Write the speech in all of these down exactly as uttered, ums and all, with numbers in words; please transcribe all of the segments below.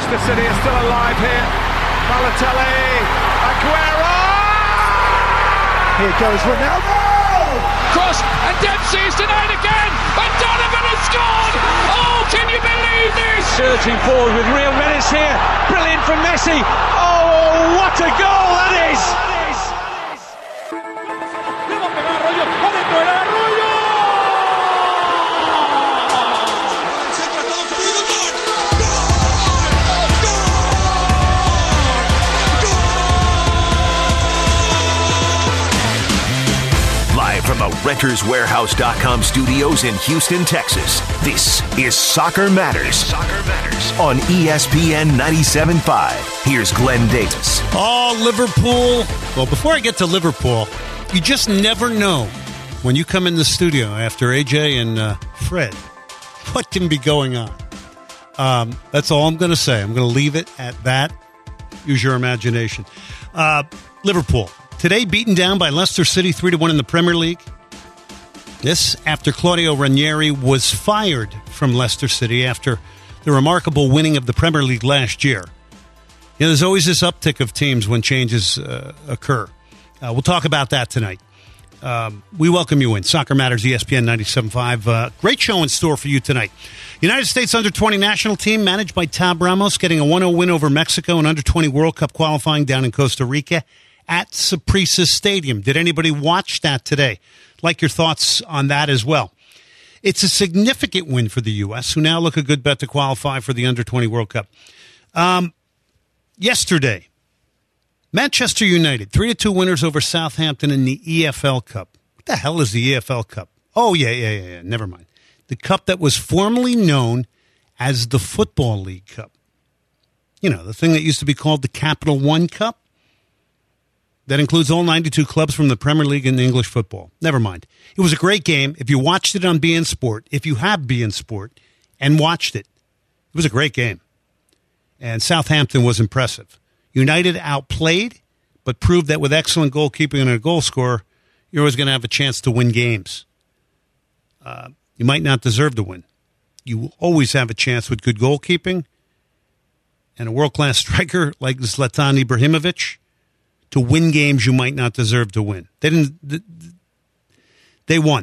Leicester City are still alive here. Balotelli, Aguero! Here goes Ronaldo! Cross, and Dempsey's denied again, and Donovan has scored! Oh, can you believe this? Surging forward with real menace here. Brilliant from Messi. Oh, what a goal that is! From the Renters Warehouse dot com studios in Houston, Texas, this is Soccer Matters. Soccer Matters on E S P N ninety-seven point five. Here's Glenn Davis. Oh, Liverpool. Well, before I get to Liverpool, you just never know when you come in the studio after A J and uh, Fred what can be going on. Um, that's all I'm going to say. I'm going to leave it at that. Use your imagination. Uh, Liverpool. Today, beaten down by Leicester City three to one in the Premier League. This after Claudio Ranieri was fired from Leicester City after the remarkable winning of the Premier League last year. You know, there's always this uptick of teams when changes uh, occur. Uh, we'll talk about that tonight. Um, we welcome you in. Soccer Matters, E S P N ninety-seven point five. Uh, great show in store for you tonight. United States under twenty national team managed by Tab Ramos getting a one oh win over Mexico in under twenty World Cup qualifying down in Costa Rica at Saprissa Stadium. Did anybody watch that today? Like your thoughts on that as well. It's a significant win for the U S, who now look a good bet to qualify for the under twenty World Cup. Um, yesterday, Manchester United, three to two winners over Southampton in the E F L Cup. What the hell is the E F L Cup? Oh, yeah, yeah, yeah, yeah. Never mind. The cup that was formerly known as the Football League Cup. You know, the thing that used to be called the Capital One Cup. That includes all ninety-two clubs from the Premier League and English football. Never mind. It was a great game. If you watched it on B N Sport, if you have B N Sport and watched it, it was a great game. And Southampton was impressive. United outplayed, but proved that with excellent goalkeeping and a goal scorer, you're always going to have a chance to win games. Uh, you might not deserve to win. You will always have a chance with good goalkeeping and a world-class striker like Zlatan Ibrahimovic to win games you might not deserve to win. They didn't. They won.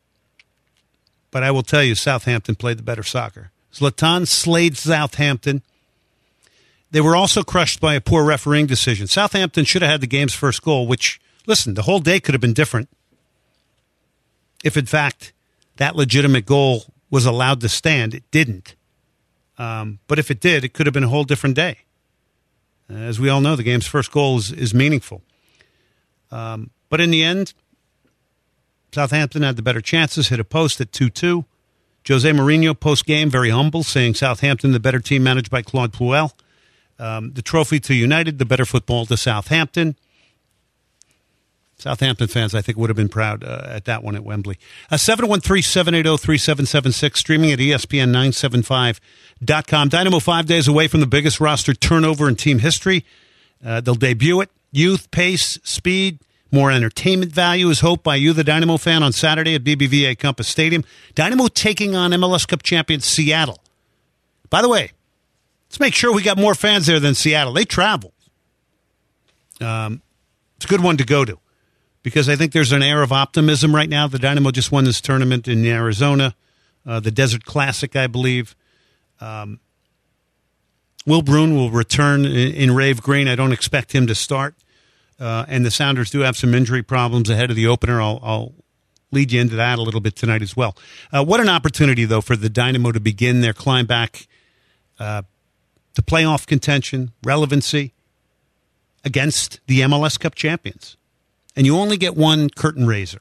But I will tell you, Southampton played the better soccer. Zlatan slayed Southampton. They were also crushed by a poor refereeing decision. Southampton should have had the game's first goal, which, listen, the whole day could have been different if, in fact, that legitimate goal was allowed to stand. It didn't. Um, but if it did, it could have been a whole different day. As we all know, the game's first goal is, is meaningful. Um, but in the end, Southampton had the better chances, hit a post at two two. Jose Mourinho, post-game, very humble, saying Southampton, the better team managed by Claude Puel. Um, the trophy to United, the better football to Southampton. Southampton fans, I think, would have been proud uh, at that one at Wembley. Uh, seven one three, seven eight zero, three seven seven six, streaming at E S P N nine seven five dot com. Dynamo five days away from the biggest roster turnover in team history. Uh, they'll debut it. Youth, pace, speed, more entertainment value is hoped by you, the Dynamo fan, on Saturday at B B V A Compass Stadium. Dynamo taking on M L S Cup champion Seattle. By the way, let's make sure we got more fans there than Seattle. They travel. Um, it's a good one to go to. Because I think there's an air of optimism right now. The Dynamo just won this tournament in Arizona, uh, the Desert Classic, I believe. Um, Will Bruin will return in, in Rave Green. I don't expect him to start. Uh, and the Sounders do have some injury problems ahead of the opener. I'll, I'll lead you into that a little bit tonight as well. Uh, what an opportunity, though, for the Dynamo to begin their climb back uh, to playoff contention, relevancy against the M L S Cup champions. And you only get one curtain raiser.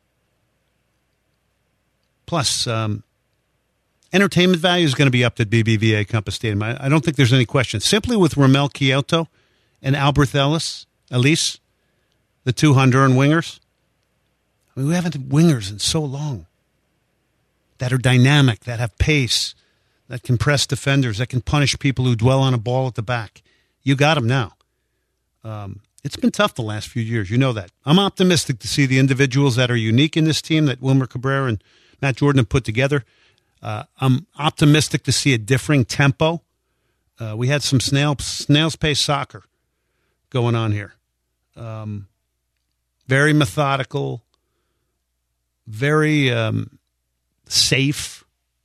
Plus, um, entertainment value is going to be up at B B V A Compass Stadium. I, I don't think there's any question. Simply with Ramel Kyoto and Albert Ellis, Elise, the two Honduran wingers. I mean, we haven't had wingers in so long that are dynamic, that have pace, that can press defenders, that can punish people who dwell on a ball at the back. You got them now. Um, It's been tough the last few years. You know that. I'm optimistic to see the individuals that are unique in this team that Wilmer Cabrera and Matt Jordan have put together. Uh, I'm optimistic to see a differing tempo Uh, we had some snail, snail's pace soccer going on here. Um, very methodical, very um, safe.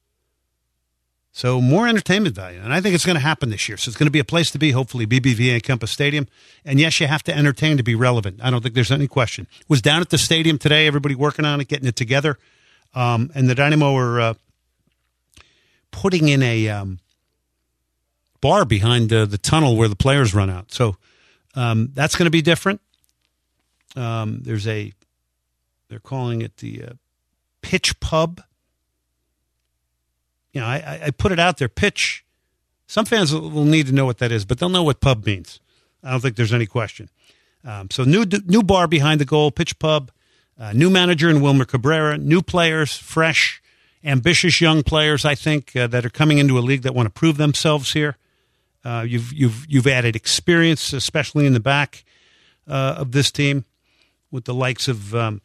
So more entertainment value. And I think it's going to happen this year. So it's going to be a place to be, hopefully, B B V A Compass Stadium. And yes, you have to entertain to be relevant. I don't think there's any question. Was down at the stadium today, everybody working on it, getting it together. Um, and the Dynamo are uh, putting in a um, bar behind uh, the tunnel where the players run out. So um, that's going to be different. Um, there's a, they're calling it the uh, Pitch Pub. You know, I, I put it out there, pitch. Some fans will need to know what that is, but they'll know what pub means. I don't think there's any question. Um, so new new bar behind the goal, Pitch Pub, uh, new manager in Wilmer Cabrera, new players, fresh, ambitious young players, I think, uh, that are coming into a league that want to prove themselves here. Uh, you've you've you've added experience, especially in the back uh, of this team, with the likes of um,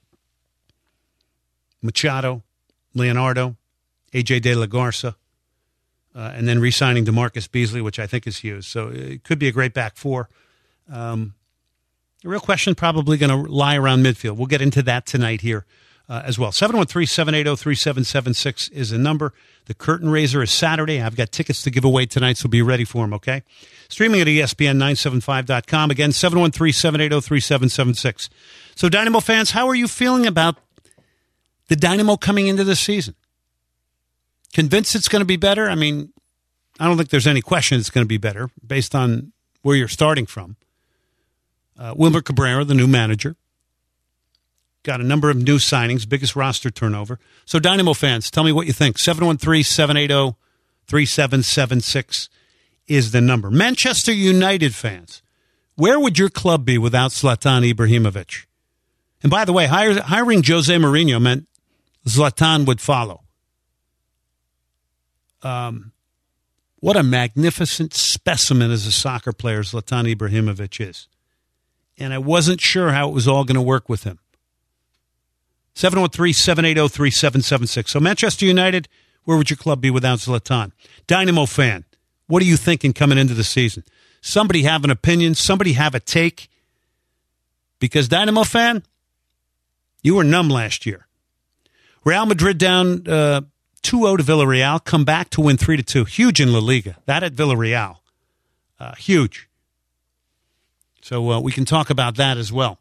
Machado, Leonardo, A J De La Garza, uh, and then re-signing DeMarcus Beasley, which I think is huge. So it could be a great back four. Um, the real question probably going to lie around midfield. We'll get into that tonight here uh, as well. seven one three, seven eight zero, three seven seven six is the number. The curtain raiser is Saturday. I've got tickets to give away tonight, so be ready for them, okay? Streaming at E S P N nine seventy-five dot com. Again, seven one three, seven eight zero, three seven seven six. So, Dynamo fans, how are you feeling about the Dynamo coming into this season? Convinced it's going to be better? I mean, I don't think there's any question it's going to be better based on where you're starting from. Uh, Wilmer Cabrera, the new manager. Got a number of new signings, biggest roster turnover. So, Dynamo fans, tell me what you think. seven one three, seven eight zero, three seven seven six is the number. Manchester United fans, where would your club be without Zlatan Ibrahimovic? And by the way, hire, hiring Jose Mourinho meant Zlatan would follow. Um, what a magnificent specimen as a soccer player Zlatan Ibrahimovic is. And I wasn't sure how it was all going to work with him. seven one three, seven eight zero, three seven seven six. So Manchester United, where would your club be without Zlatan? Dynamo fan, what are you thinking coming into the season? Somebody have an opinion. Somebody have a take. Because Dynamo fan, you were numb last year. Real Madrid down uh, two zero to Villarreal, come back to win three to two. Huge in La Liga. That at Villarreal. Uh, huge. So uh, we can talk about that as well.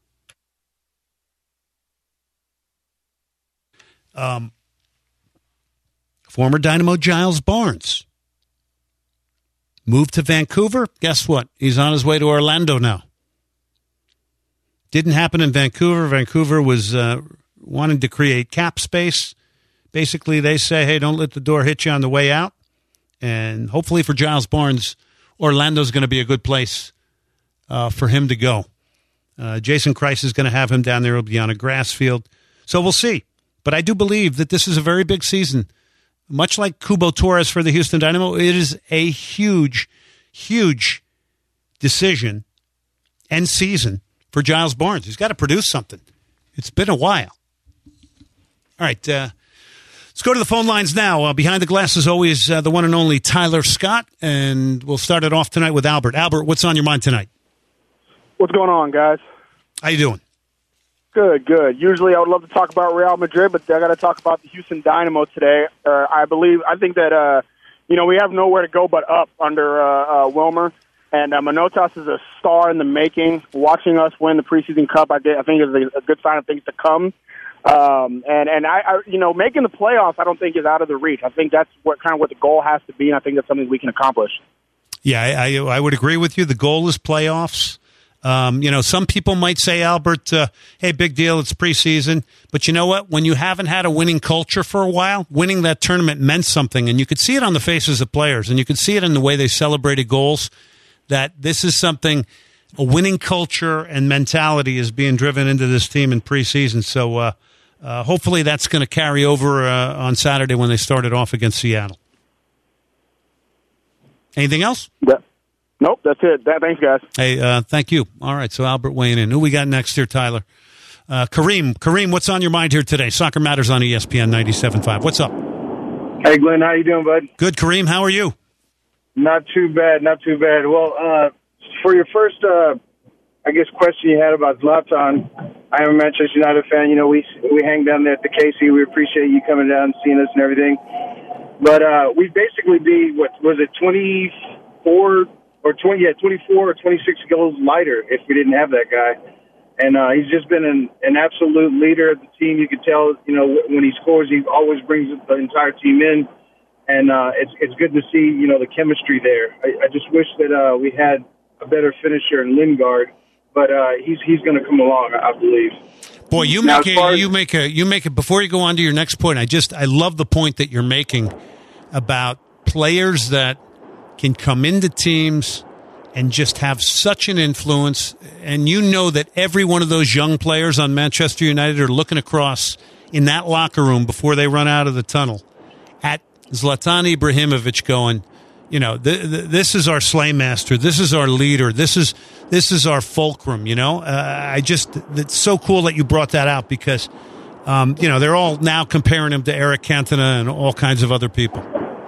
Um, former Dynamo Giles Barnes moved to Vancouver. Guess what? He's on his way to Orlando now. Didn't happen in Vancouver. Vancouver was uh, wanting to create cap space. Basically, they say, hey, don't let the door hit you on the way out. And hopefully for Giles Barnes, Orlando's going to be a good place uh, for him to go. Uh, Jason Kreis is going to have him down there. He'll be on a grass field. So we'll see. But I do believe that this is a very big season. Much like Cubo Torres for the Houston Dynamo, it is a huge, huge decision and season for Giles Barnes. He's got to produce something. It's been a while. All right, uh, let's go to the phone lines now. Uh, behind the glass, as always, uh, the one and only Tyler Scott, and we'll start it off tonight with Albert. Albert, what's on your mind tonight? What's going on, guys? How you doing? Good, good. Usually I would love to talk about Real Madrid, but I got to talk about the Houston Dynamo today. Uh, I believe, I think that, uh, you know, we have nowhere to go but up under uh, uh, Wilmer. And uh, Manotas is a star in the making. Watching us win the preseason cup, I, I think, is a, a good sign of things to come. Um, and and I, I, you know, making the playoffs, I don't think is out of the reach. I think that's what kind of what the goal has to be, and I think that's something we can accomplish. Yeah, I, I, I would agree with you. The goal is playoffs. Um, you know, some people might say, Albert, uh, hey, big deal, it's preseason. But you know what? When you haven't had a winning culture for a while, winning that tournament meant something. And you could see it on the faces of players, and you could see it in the way they celebrated goals, that this is something, a winning culture and mentality is being driven into this team in preseason. So uh, uh, hopefully that's going to carry over uh, on Saturday when they start it off against Seattle. Anything else? Yeah. Nope, that's it. That, thanks, guys. Hey, uh, thank you. All right, so Albert weighing in. Who we got next here, Tyler? Uh, Kareem. Kareem, what's on your mind here today? Soccer Matters on E S P N ninety-seven point five. What's up? Hey, Glenn. How you doing, bud? Good, Kareem. How are you? Not too bad, not too bad. Well, uh, for your first, uh, I guess, question you had about Zlatan, I am a Manchester United fan. You know, we we hang down there at the K C. We appreciate you coming down and seeing us and everything. But uh, we'd basically be, what was it, twenty-four or twenty, yeah, twenty-four or twenty-six goals lighter if we didn't have that guy. And uh, he's just been an, an absolute leader of the team. You can tell, you know, when he scores, he always brings the entire team in. And uh, it's it's good to see, you know, the chemistry there. I, I just wish that uh, we had a better finisher in Lingard, but uh, he's he's going to come along, I believe. Boy, you now, make a, you make a you make it before you go on to your next point. I just I love the point that you're making about players that can come into teams and just have such an influence. And you know that every one of those young players on Manchester United are looking across in that locker room before they run out of the tunnel at Zlatan Ibrahimovic going, you know, th- th- this is our slaymaster. This is our leader. This is this is our fulcrum, you know. Uh, I just, it's so cool that you brought that out because, um, you know, they're all now comparing him to Eric Cantona and all kinds of other people.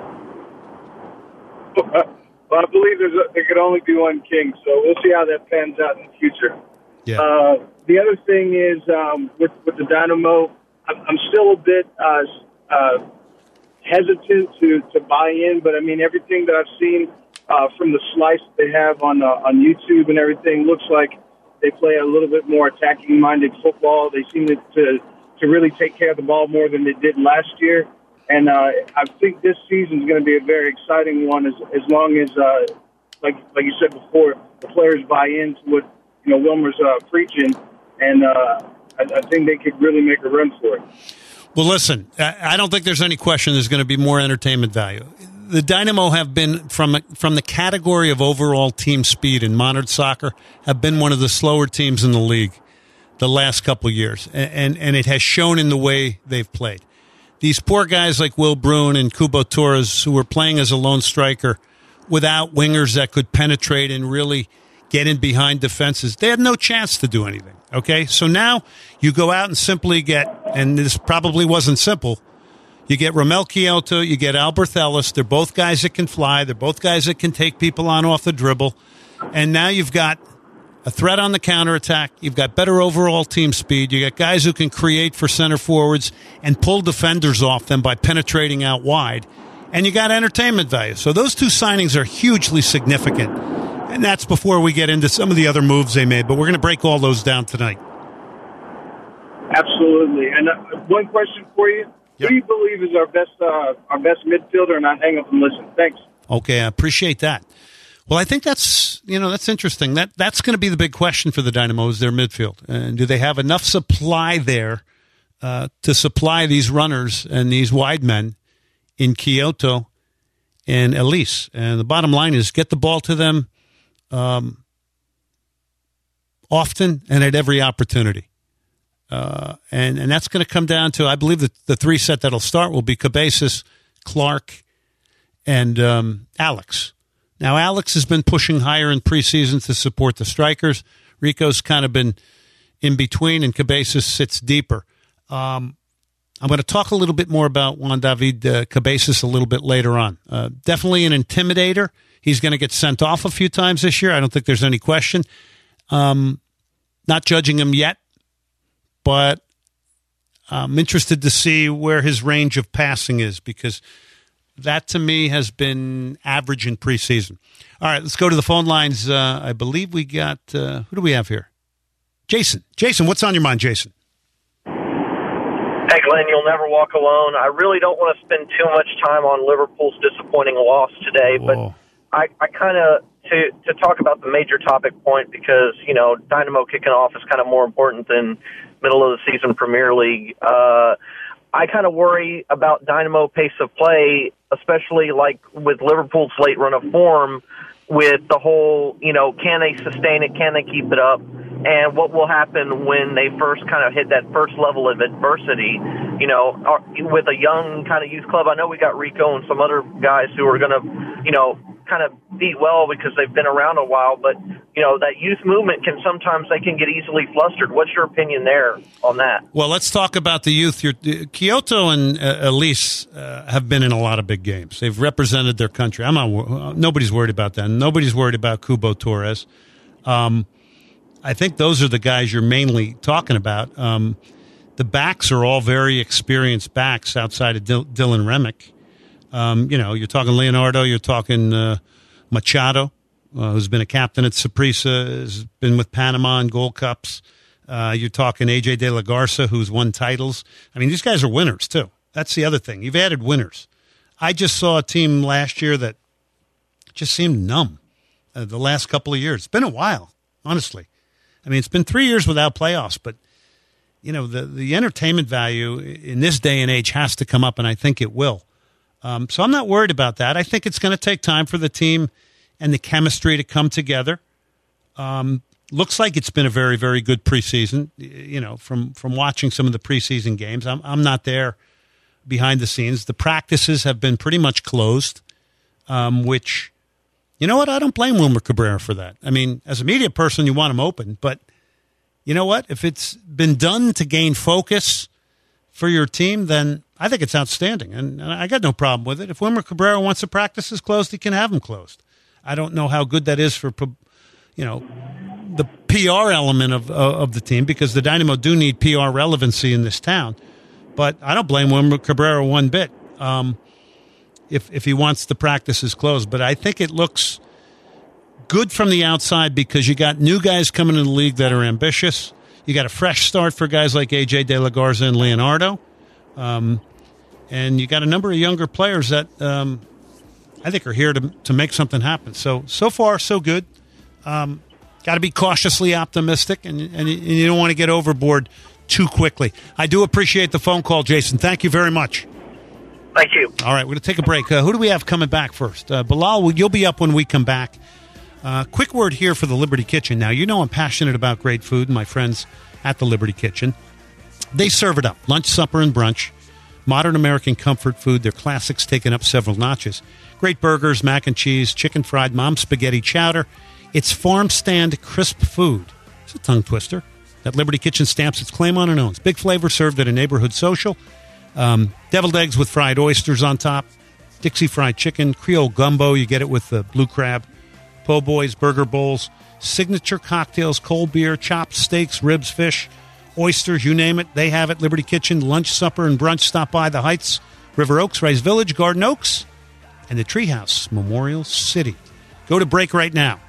Well, I believe there's a, there could only be one king, so we'll see how that pans out in the future. Yeah. Uh, the other thing is um, with with the Dynamo, I'm, I'm still a bit uh, uh, hesitant to, to buy in, but I mean everything that I've seen uh, from the slice that they have on uh, on YouTube and everything looks like they play a little bit more attacking-minded football. They seem to, to to really take care of the ball more than they did last year. And uh, I think this season is going to be a very exciting one as as long as, uh, like like you said before, the players buy into what you know Wilmer's uh, preaching, and uh, I, I think they could really make a run for it. Well, listen, I don't think there's any question there's going to be more entertainment value. The Dynamo have been, from from the category of overall team speed in modern soccer, have been one of the slower teams in the league the last couple of years, and and, and it has shown in the way they've played. These poor guys like Will Bruin and Kubo Torres, who were playing as a lone striker without wingers that could penetrate and really get in behind defenses, they had no chance to do anything, okay? So now you go out and simply get, and this probably wasn't simple, you get Romell Quioto, you get Albert Ellis. They're both guys that can fly. They're both guys that can take people on off the dribble. And now you've got a threat on the counterattack. You've got better overall team speed. You got guys who can create for center forwards and pull defenders off them by penetrating out wide. And you got entertainment value. So those two signings are hugely significant. And that's before we get into some of the other moves they made. But we're going to break all those down tonight. Absolutely. And uh, one question for you. Yep. Who do you believe is our best uh, our best midfielder? And I hang up and listen. Thanks. Okay, I appreciate that. Well, I think that's, you know, that's interesting. That that's going to be the big question for the Dynamo is their midfield. And do they have enough supply there uh, to supply these runners and these wide men in Quioto and Elise? And the bottom line is get the ball to them um, often and at every opportunity. Uh, and, and that's going to come down to, I believe, that the three set that'll start will be Cabezas, Clark, and um, Alex. Now, Alex has been pushing higher in preseason to support the strikers. Rico's kind of been in between, and Cabezas sits deeper. Um, I'm going to talk a little bit more about Juan David uh, Cabezas a little bit later on. Uh, definitely an intimidator. He's going to get sent off a few times this year. I don't think there's any question. Um, not judging him yet, but I'm interested to see where his range of passing is because that, to me, has been average in preseason. All right, let's go to the phone lines. Uh, I believe we got, uh, who do we have here? Jason. Jason, what's on your mind, Jason? Hey, Glenn, you'll never walk alone. I really don't want to spend too much time on Liverpool's disappointing loss today, Whoa. but I, I kind of, to, to talk about the major topic point because, you know, Dynamo kicking off is kind of more important than middle of the season Premier League. Uh, I kind of worry about Dynamo pace of play, especially like with Liverpool's late run of form, with the whole, you know, can they sustain it? Can they keep it up? And what will happen when they first kind of hit that first level of adversity, you know, with a young kind of youth club? I know we got Rico and some other guys who are going to, you know, kind of beat well because they've been around a while, but, you know, that youth movement can sometimes, they can get easily flustered. What's your opinion there on that? Well, let's talk about the youth. Your, Kyoto and uh, Elise uh, have been in a lot of big games. They've represented their country. I'm not, nobody's worried about that. Nobody's worried about Kubo Torres. Um, I think those are the guys you're mainly talking about. Um, the backs are all very experienced backs outside of Dil- Dylan Remick. Um, you know, you're talking Leonardo, you're talking uh, Machado, uh, who's been a captain at Saprissa, has been with Panama in Gold Cups. Uh, you're talking A J De La Garza, who's won titles. I mean, these guys are winners, too. That's the other thing. You've added winners. I just saw a team last year that just seemed numb uh, the last couple of years. It's been a while, honestly. I mean, it's been three years without playoffs, but, you know, the, the entertainment value in this day and age has to come up, and I think it will. Um, so I'm not worried about that. I think it's going to take time for the team and the chemistry to come together. Um, looks like it's been a very, very good preseason, you know, from, from watching some of the preseason games. I'm, I'm not there behind the scenes. The practices have been pretty much closed, um, which... You know what? I don't blame Wilmer Cabrera for that. I mean, as a media person, you want him open. But you know what? If it's been done to gain focus for your team, then I think it's outstanding. And, and I got no problem with it. If Wilmer Cabrera wants the practices closed, he can have them closed. I don't know how good that is for, you know, the P R element of, uh, of the team, because the Dynamo do need P R relevancy in this town. But I don't blame Wilmer Cabrera one bit. Um If if he wants the practices closed. But I think it looks good from the outside because you got new guys coming in the league that are ambitious. You got a fresh start for guys like A J De La Garza and Leonardo. Um, and you got a number of younger players that um, I think are here to to make something happen. So, so far, so good. Um, got to be cautiously optimistic, and, and you don't want to get overboard too quickly. I do appreciate the phone call, Jason. Thank you very much. Thank you. All right, we're going to take a break. Uh, who do we have coming back first? Uh, Bilal, you'll be up when we come back. Uh, quick word here for the Liberty Kitchen. Now, you know I'm passionate about great food, and my friends at the Liberty Kitchen, they serve it up. Lunch, supper, and brunch. Modern American comfort food. Their classics taken up several notches. Great burgers, mac and cheese, chicken fried, mom's spaghetti chowder. It's farm stand crisp food. It's a tongue twister. That Liberty Kitchen stamps its claim on and owns. Big flavor served at a neighborhood social. Um, deviled eggs with fried oysters on top, Dixie fried chicken, Creole gumbo, you get it with the blue crab, po' boys, burger bowls, signature cocktails, cold beer, chopped steaks, ribs, fish, oysters, you name it, they have it. Liberty Kitchen, lunch, supper, and brunch. Stop by the Heights, River Oaks, Rice Village, Garden Oaks, and the Treehouse, Memorial City. Go to break right now.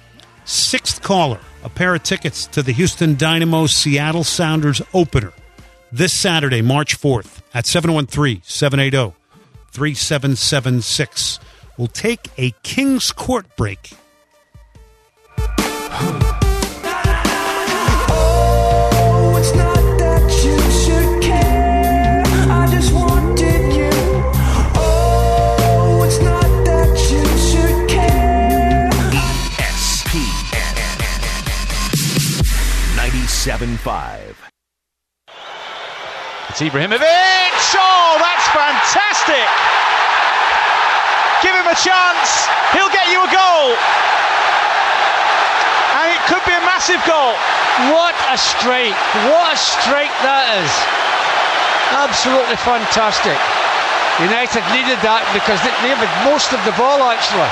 Sixth caller, a pair of tickets to the Houston Dynamo Seattle Sounders opener. This Saturday, March fourth, at seven one three, seven eight zero, three seven seven six. We'll take a King's Court break. Oh, it's not that you should care. I just wanted you. Oh, it's not that you should care. E S P N ninety-seven point five. It's Ibrahimovic. Oh, that's fantastic. Give him a chance. He'll get you a goal. And it could be a massive goal. What a strike. What a strike that is. Absolutely fantastic. United needed that because they they had most of the ball, actually.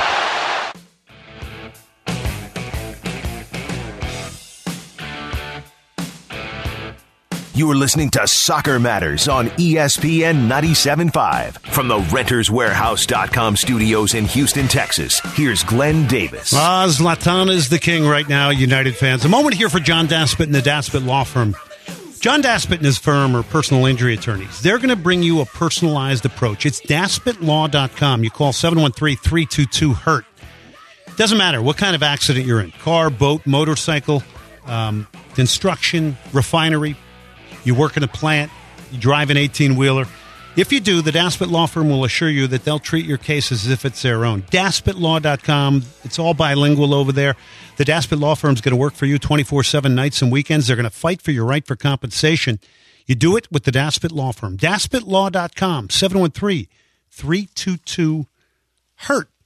You are listening to Soccer Matters on E S P N ninety-seven point five. From the Renters Warehouse dot com studios in Houston, Texas, here's Glenn Davis. Ah, Zlatan is the king right now, United fans. A moment here for John Daspit and the Daspit Law Firm. John Daspit and his firm are personal injury attorneys. They're going to bring you a personalized approach. It's Daspit Law dot com. You call seven one three, three two two, hurt. Doesn't matter what kind of accident you're in. Car, boat, motorcycle, um, construction, refinery. You work in a plant, you drive an eighteen-wheeler. If you do, the Daspit Law Firm will assure you that they'll treat your case as if it's their own. Daspit Law dot com. It's all bilingual over there. The Daspit Law Firm is going to work for you twenty-four seven nights and weekends. They're going to fight for your right for compensation. You do it with the Daspit Law Firm. Daspit Law dot com, seven one three, three two two, hurt.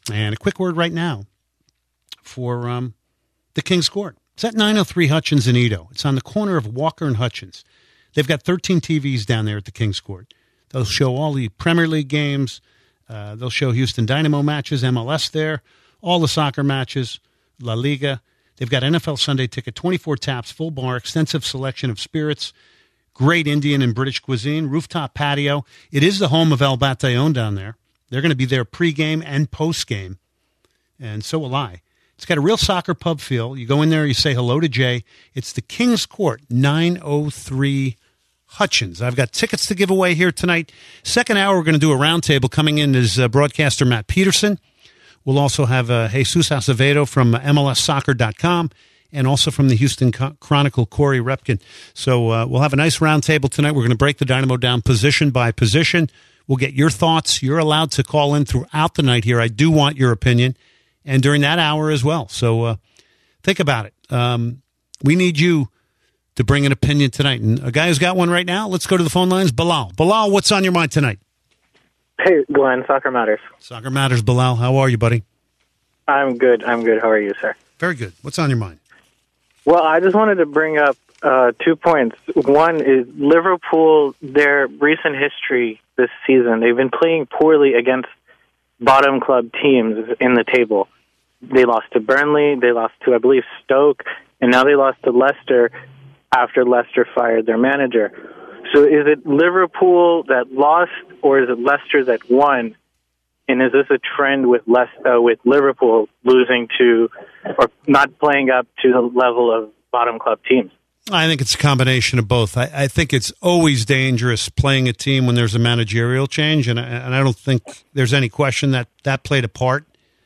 And a quick word right now for um, the King's Court. It's at nine oh three Hutchins and Edo. It's on the corner of Walker and Hutchins. They've got thirteen T Vs down there at the King's Court. They'll show all the Premier League games. Uh, they'll show Houston Dynamo matches, M L S there, all the soccer matches, La Liga. They've got N F L Sunday Ticket, twenty-four taps, full bar, extensive selection of spirits, great Indian and British cuisine, rooftop patio. It is the home of El Batallon down there. They're going to be there pregame and postgame, and so will I. It's got a real soccer pub feel. You go in there, you say hello to Jay. It's the King's Court, nine oh three Hutchins. I've got tickets to give away here tonight. Second hour, we're going to do a roundtable. Coming in is uh, broadcaster Matt Peterson. We'll also have uh, Jesus Acevedo from M L S soccer dot com and also from the Houston Chronicle, Corey Repkin. So uh, we'll have a nice roundtable tonight. We're going to break the Dynamo down position by position. We'll get your thoughts. You're allowed to call in throughout the night here. I do want your opinion. And during that hour as well. So uh, think about it. Um, we need you to bring an opinion tonight. And a guy who's got one right now, let's go to the phone lines. Bilal. Bilal, what's on your mind tonight? Hey, Glenn, Soccer Matters. Soccer Matters, Bilal. How are you, buddy? I'm good. I'm good. How are you, sir? Very good. What's on your mind? Well, I just wanted to bring up uh, two points. One is Liverpool, their recent history this season, they've been playing poorly against bottom club teams in the table. They lost to Burnley, they lost to, I believe, Stoke, and now they lost to Leicester after Leicester fired their manager. So is it Liverpool that lost, or is it Leicester that won? And is this a trend with Les- uh, with Liverpool losing to, or not playing up to the level of bottom club teams? I think it's a combination of both. I, I think it's always dangerous playing a team when there's a managerial change, and I, and I don't think there's any question that that played a part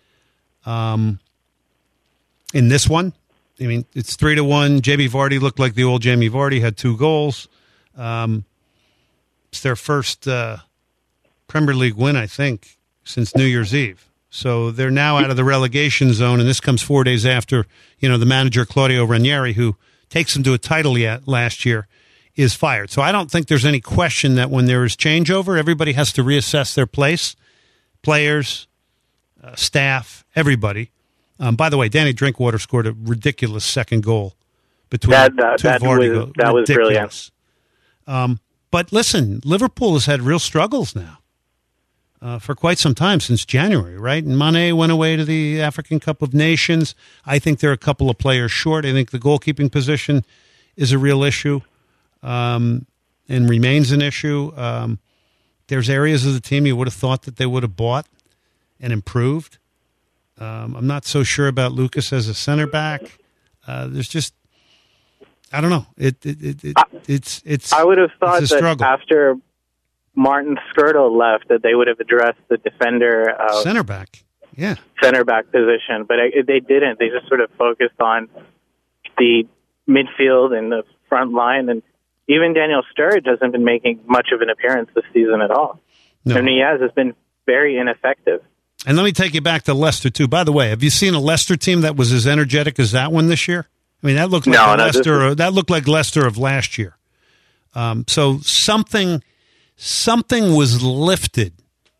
um, in this one. I mean, it's three to one. Jamie Vardy looked like the old Jamie Vardy, had two goals. Um, it's their first uh, Premier League win, I think, since New Year's Eve. So they're now out of the relegation zone, and this comes four days after, you know, the manager Claudio Ranieri, who takes them to a title yet last year, is fired. So I don't think there's any question that when there is changeover, everybody has to reassess their place, players, uh, staff, everybody. Um, by the way, Danny Drinkwater scored a ridiculous second goal between that, that, two that Vardy was, goals. that was brilliant. Um, but listen, Liverpool has had real struggles now uh, for quite some time, since January, right? And Mane went away to the African Cup of Nations. I think they're a couple of players short. I think the goalkeeping position is a real issue um, and remains an issue. Um, there's areas of the team you would have thought that they would have bought and improved. Um, I'm not so sure about Lucas as a center back. Uh, there's just, I don't know. It, it, it, it it's it's. I would have thought it's a that struggle. after Martin Skirtle left, that they would have addressed the defender uh, center back, yeah, center back position, but I, they didn't. They just sort of focused on the midfield and the front line, and even Daniel Sturridge hasn't been making much of an appearance this season at all. No. And Niaz has been very ineffective. And let me take you back to Leicester, too. By the way, have you seen a Leicester team that was as energetic as that one this year? I mean, that looked like no, the no, Leicester. is- That looked like Leicester of last year. Um, so something, something was lifted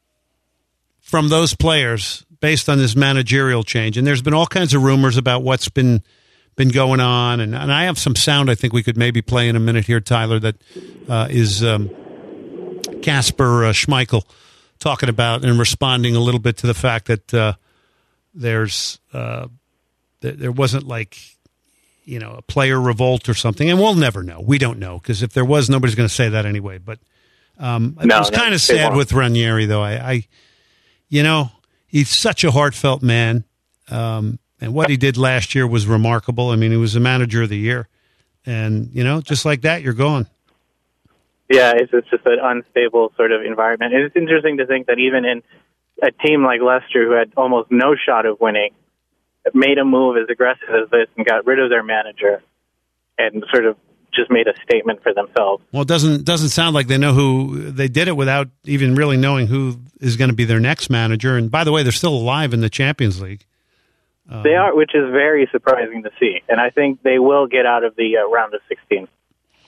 from those players based on this managerial change. And there's been all kinds of rumors about what's been been going on. And, and I have some sound I think we could maybe play in a minute here, Tyler, that uh, is um, Casper uh, Schmeichel talking about and responding a little bit to the fact that uh, there's uh, th- there wasn't like, you know, a player revolt or something. And we'll never know. We don't know, because if there was, nobody's going to say that anyway. But um, No, it was no, kind of they sad won't. with Ranieri, though. I, I, you know, he's such a heartfelt man. Um, and what he did last year was remarkable. I mean, he was the manager of the year. And, you know, just like that, you're gone. Yeah, it's, it's just an unstable sort of environment. And it's interesting to think that even in a team like Leicester, who had almost no shot of winning, made a move as aggressive as this and got rid of their manager and sort of just made a statement for themselves. Well, it doesn't doesn't sound like they know who they did it without even really knowing who is going to be their next manager. And by the way, they're still alive in the Champions League. Um, They are, which is very surprising to see. And I think they will get out of the uh, round of sixteen.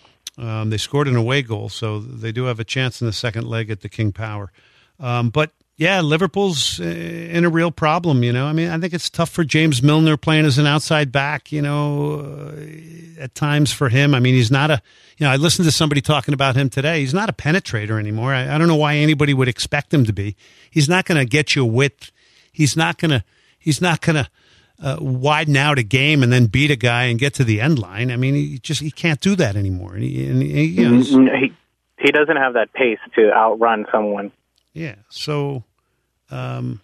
Um, they scored an away goal, so they do have a chance in the second leg at the King Power. Um, but Yeah, Liverpool's uh, in a real problem, you know. I mean, I think it's tough for James Milner playing as an outside back, you know, uh, at times for him. I mean, he's not a, you know, I listened to somebody talking about him today. He's not a penetrator anymore. I, I don't know why anybody would expect him to be. He's not going to get you width. He's not going to, he's not going to uh, widen out a game and then beat a guy and get to the end line. I mean, he just, he can't do that anymore. And he, and he, you know, he, he doesn't have that pace to outrun someone. Yeah, so um,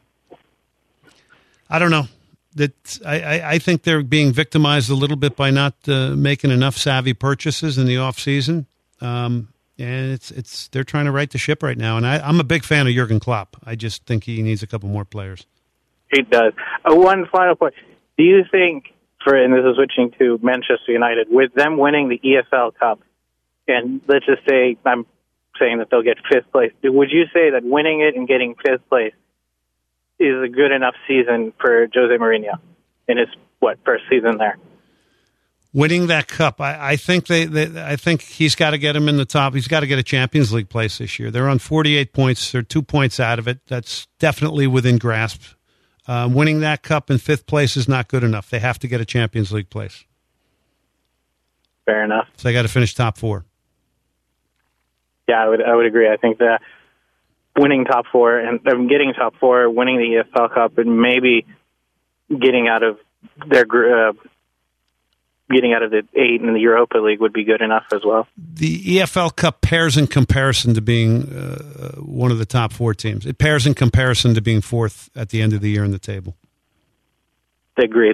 I don't know. That I, I, I think they're being victimized a little bit by not uh, making enough savvy purchases in the off season, um, and it's it's they're trying to right the ship right now. And I, I'm a big fan of Jurgen Klopp. I just think he needs a couple more players. He does. Uh, one final point: do you think, for and this is switching to Manchester United, with them winning the E F L Cup, and let's just say I'm saying that they'll get fifth place, would you say that winning it and getting fifth place is a good enough season for Jose Mourinho in his, what, first season there? Winning that cup, I, I think they, they. I think he's got to get him in the top. He's got to get a Champions League place this year. They're on forty-eight points. They're two points out of it. That's definitely within grasp. Uh, winning that cup in fifth place is not good enough. They have to get a Champions League place. Fair enough. So they got to finish top four. Yeah, I would I would agree. I think that winning top four and um, getting top four, winning the E F L Cup, and maybe getting out of their uh, getting out of the eight in the Europa League would be good enough as well. The E F L Cup pairs in comparison to being uh, one of the top four teams. It pairs in comparison to being fourth at the end of the year in the table. Agreed.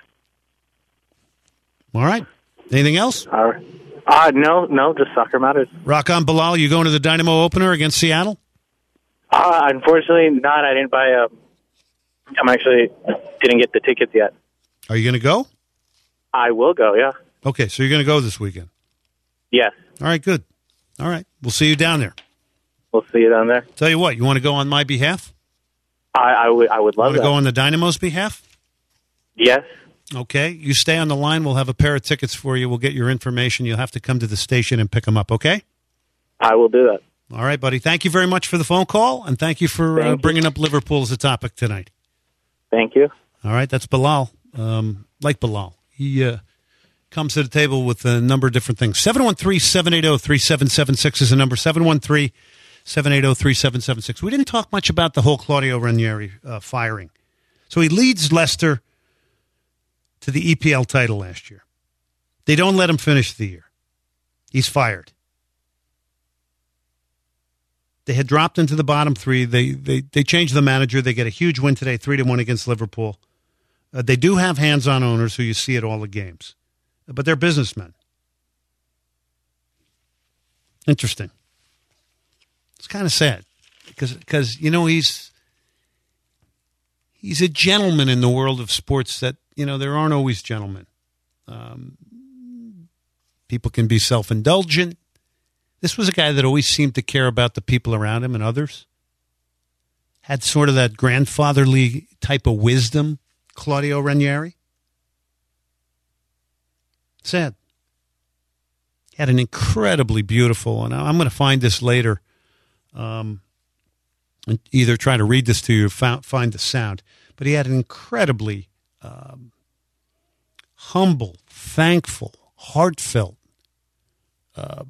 All right. Anything else? All right. Uh, no, no, just Soccer Matters. Rock on, Bilal. You going to the Dynamo opener against Seattle? Uh, unfortunately, not. I didn't buy a... I'm actually... didn't get the tickets yet. Are you going to go? I will go, yeah. Okay, so you're going to go this weekend? Yes. All right, good. All right, we'll see you down there. We'll see you down there. Tell you what, you want to go on my behalf? I, I would I would love want to that. go on the Dynamo's behalf? Yes. Okay, you stay on the line. We'll have a pair of tickets for you. We'll get your information. You'll have to come to the station and pick them up, okay? I will do that. All right, buddy. Thank you very much for the phone call, and thank you for Thank uh, you. bringing up Liverpool as a topic tonight. Thank you. All right, that's Bilal. Um, like Bilal. He uh, comes to the table with a number of different things. seven one three, seven eight zero, three seven seven six is the number, seven one three, seven eight zero, three seven seven six. We didn't talk much about the whole Claudio Ranieri uh, firing. So he leads Leicester to the E P L title last year. They don't let him finish the year. He's fired. They had dropped into the bottom three. They they they changed the manager. They get a huge win today, three to one against Liverpool. Uh, they do have hands-on owners who you see at all the games, but they're businessmen. Interesting. It's kind of sad because because you know he's he's a gentleman in the world of sports that you know there aren't always gentlemen. Um, people can be self-indulgent. This was a guy that always seemed to care about the people around him and others. Had sort of that grandfatherly type of wisdom, Claudio Ranieri. Sad. Had an incredibly beautiful, and I'm going to find this later, um, and either try to read this to you or find the sound, but he had an incredibly um, humble, thankful, heartfelt, uh,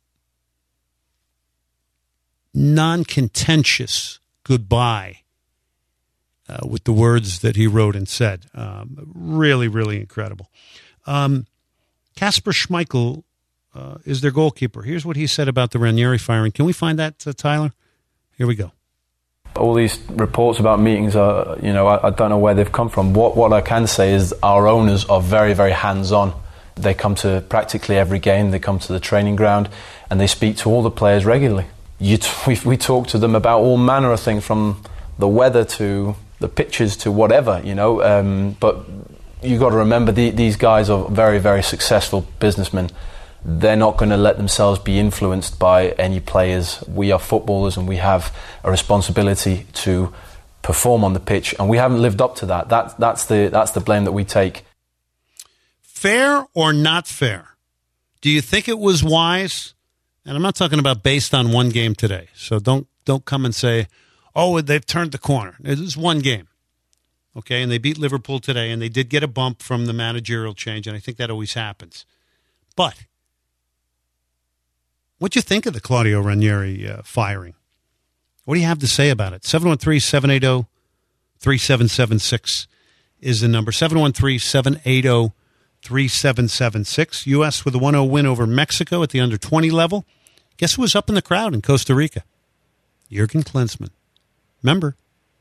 non-contentious goodbye uh, with the words that he wrote and said. Um, really, really incredible. Um, Kasper Schmeichel uh, is their goalkeeper. Here's what he said about the Ranieri firing. Can we find that, uh, Tyler? Here we go. All these reports about meetings are, you know, I, I don't know where they've come from. What what I can say is our owners are very, very hands-on. They come to practically every game. They come to the training ground and they speak to all the players regularly. You t- we, we talk to them about all manner of things, from the weather to the pitches to whatever, you know. Um, but you got to remember, the, these guys are very, very successful businessmen. They're not going to let themselves be influenced by any players. We are footballers and we have a responsibility to perform on the pitch, and we haven't lived up to that. That that's the that's the blame that we take. Fair or not fair? Do you think it was wise? And I'm not talking about based on one game today. So don't don't come and say, oh, they've turned the corner. This is one game. Okay, and they beat Liverpool today, and they did get a bump from the managerial change, and I think that always happens. But what'd you think of the Claudio Ranieri uh, firing? What do you have to say about it? seven one three, seven eight zero, three seven seven six is the number. seven one three, seven eight zero, three seven seven six. U S with a one oh win over Mexico at the under twenty level. Guess who was up in the crowd in Costa Rica? Jurgen Klinsmann. Remember,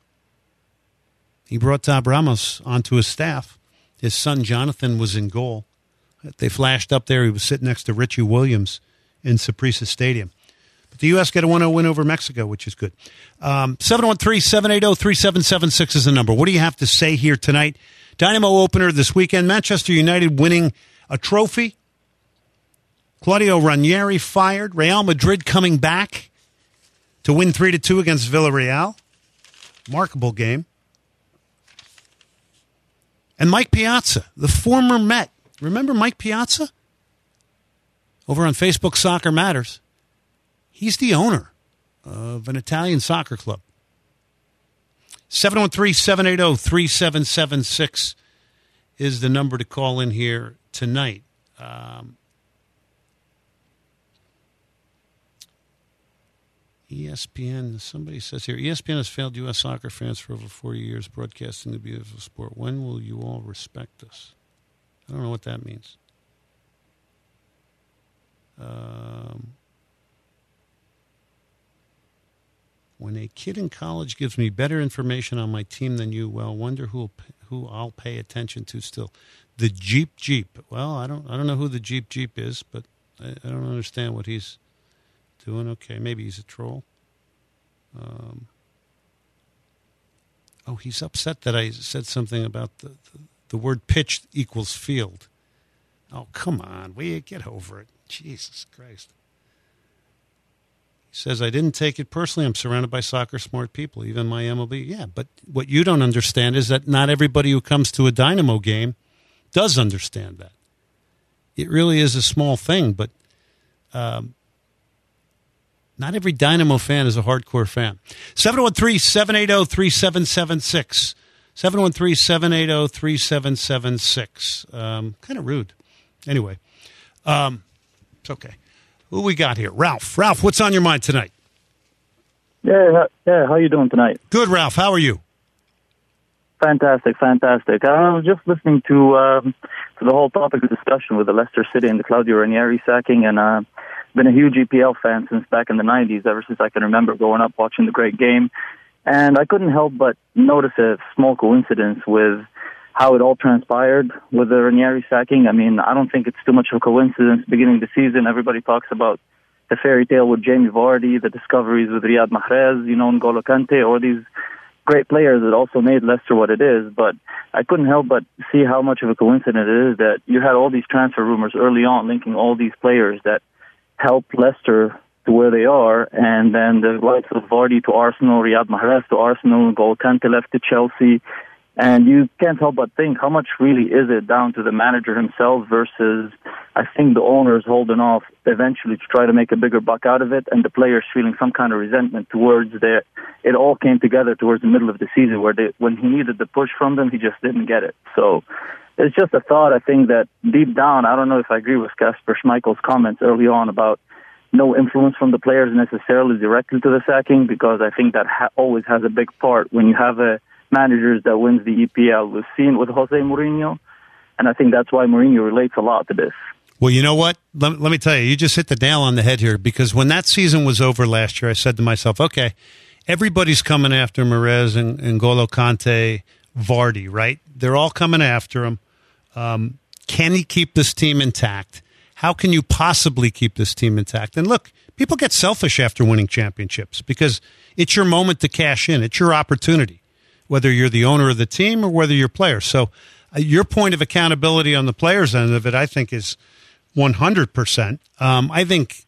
he brought Tab Ramos onto his staff. His son Jonathan was in goal. They flashed up there. He was sitting next to Richie Williams in Saprissa Stadium. But the U S got a one oh win over Mexico, which is good. Um, seven one three, seven eight zero, three seven seven six is the number. What do you have to say here tonight? Dynamo opener this weekend. Manchester United winning a trophy. Claudio Ranieri fired. Real Madrid coming back to win three to two against Villarreal. Remarkable game. And Mike Piazza, the former Met. Remember Mike Piazza? Over on Facebook Soccer Matters. He's the owner of an Italian soccer club. seven one three, seven eight zero, three seven seven six is the number to call in here tonight. Um, E S P N, somebody says here, E S P N has failed U S soccer fans for over forty years broadcasting the beautiful sport. When will you all respect us? I don't know what that means. Um, when a kid in college gives me better information on my team than you, well, wonder who who I'll pay attention to still. The Jeep Jeep. Well, I don't I don't know who the Jeep Jeep is, but I, I don't understand what he's doing. Okay, maybe he's a troll. Um, oh, he's upset that I said something about the, the, the word pitch equals field. Oh, come on. Will you get over it? Jesus Christ. He says, I didn't take it personally. I'm surrounded by soccer smart people, even my M L B. Yeah, but what you don't understand is that not everybody who comes to a Dynamo game does understand that. It really is a small thing, but um, not every Dynamo fan is a hardcore fan. seven one three, seven eight zero, three seven seven six. seven one three, seven eight zero, three seven seven six. Um, kind of rude. Anyway, um, it's okay. Who we got here? Ralph. Ralph, what's on your mind tonight? Yeah, yeah. How you doing tonight? Good, Ralph. How are you? Fantastic, fantastic. I was just listening to um, to the whole topic of discussion with the Leicester City and the Claudio Ranieri sacking, and uh, been a huge E P L fan since back in the nineties, ever since I can remember growing up watching the great game. And I couldn't help but notice a small coincidence with how it all transpired with the Ranieri sacking. I mean, I don't think it's too much of a coincidence. Beginning of the season, everybody talks about the fairy tale with Jamie Vardy, the discoveries with Riyad Mahrez, you know, N'Golo Kante, all these great players that also made Leicester what it is. But I couldn't help but see how much of a coincidence it is that you had all these transfer rumors early on linking all these players that helped Leicester to where they are, and then the likes of Vardy to Arsenal, Riyad Mahrez to Arsenal, N'Golo Kante left to Chelsea. And you can't help but think, how much really is it down to the manager himself versus, I think, the owners holding off eventually to try to make a bigger buck out of it, and the players feeling some kind of resentment towards that. It all came together towards the middle of the season where they, when he needed the push from them, he just didn't get it. So it's just a thought. I think that deep down, I don't know if I agree with Kasper Schmeichel's comments early on about no influence from the players necessarily directly to the sacking, because I think that ha- always has a big part when you have a managers that wins the E P L. We've seen with Jose Mourinho, and I think that's why Mourinho relates a lot to this. Well, you know what? Let, let me tell you, you just hit the nail on the head here, because when that season was over last year, I said to myself, okay, everybody's coming after Mahrez and, and N'Golo Kante, Vardy, right? They're all coming after him. Um, can he keep this team intact? How can you possibly keep this team intact? And look, people get selfish after winning championships because it's your moment to cash in. It's your opportunity, whether you're the owner of the team or whether you're players. So uh, your point of accountability on the players' end of it, I think, is one hundred percent. Um, I think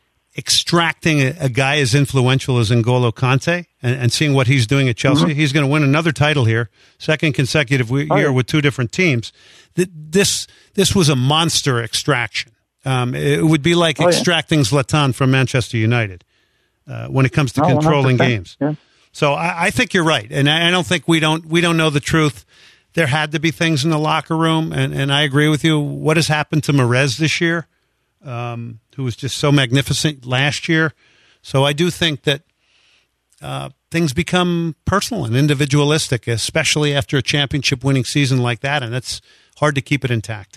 extracting a, a guy as influential as N'Golo Kante and, and seeing what he's doing at Chelsea, mm-hmm. he's going to win another title here, second consecutive year oh, yeah. with two different teams. This, this was a monster extraction. Um, it would be like oh, extracting yeah. Zlatan from Manchester United uh, when it comes to oh, controlling games. Yeah. So I, I think you're right, and I, I don't think we don't we don't know the truth. There had to be things in the locker room, and, and I agree with you. What has happened to Merez this year, um, who was just so magnificent last year? So I do think that uh, things become personal and individualistic, especially after a championship-winning season like that, and it's hard to keep it intact.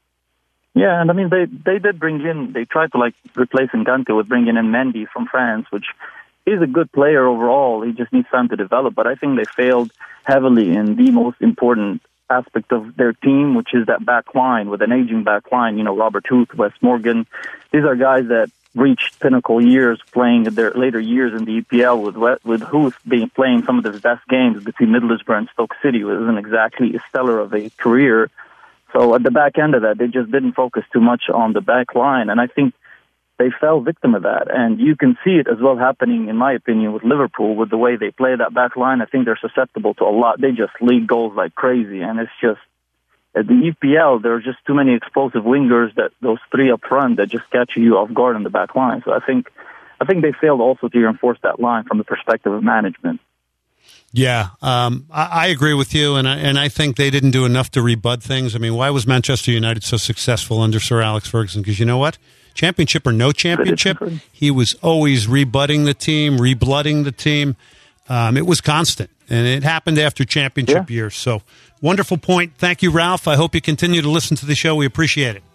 Yeah, and I mean, they, they did bring in, they tried to like replace Ngante with bringing in Mendy from France, which is a good player overall. He just needs time to develop, but I think they failed heavily in the most important aspect of their team, which is that back line with an aging back line. You know, Robert Huth, Wes Morgan. These are guys that reached pinnacle years playing their later years in the E P L with with Huth being playing some of his best games between Middlesbrough and Stoke City. It wasn't exactly a stellar of a career. So at the back end of that, they just didn't focus too much on the back line, and I think they fell victim of that. And you can see it as well happening, in my opinion, with Liverpool, with the way they play that back line. I think they're susceptible to a lot. They just lead goals like crazy, and it's just, at the E P L, there are just too many explosive wingers, that those three up front that just catch you off guard in the back line. So I think, I think they failed also to reinforce that line from the perspective of management. Yeah, um, I, I agree with you, and I, and I think they didn't do enough to rebut things. I mean, why was Manchester United so successful under Sir Alex Ferguson? Because you know what? Championship or no championship, he was always rebutting the team, reblooding the team. Um, it was constant, and it happened after championship yeah. years. So, wonderful point. Thank you, Ralph. I hope you continue to listen to the show. We appreciate it.